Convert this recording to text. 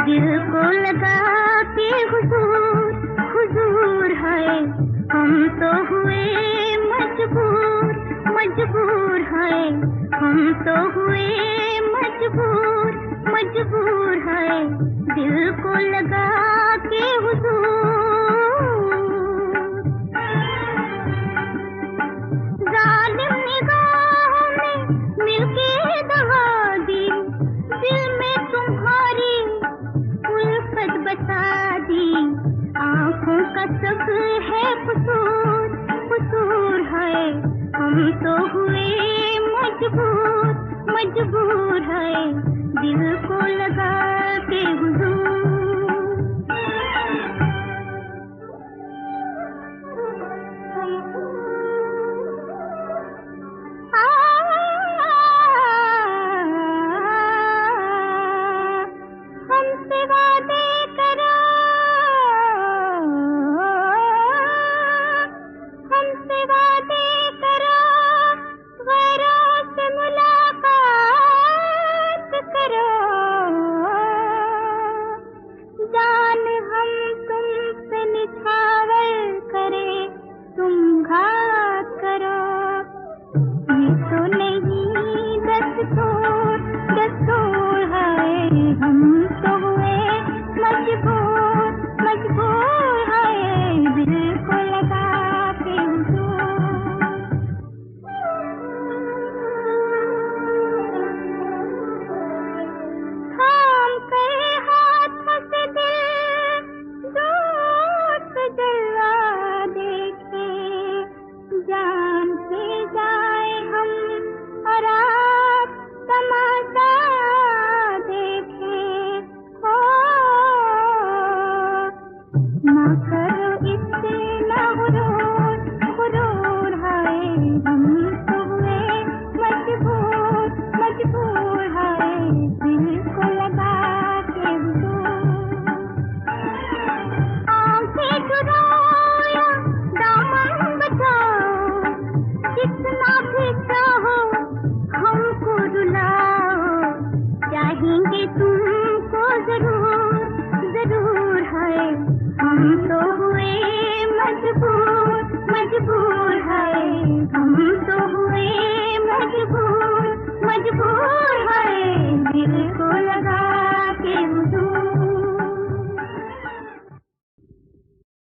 दिल को लगा के हुजूर हुजूर है, हम तो हुए मजबूर मजबूर है, हम तो हुए मजबूर मजबूर है, दिल को लगा के हुजूर। जालिम निगाहों में मिलके दगा दी, दिल में तुम्हारी उल्फत बता दी, आँखों का सब है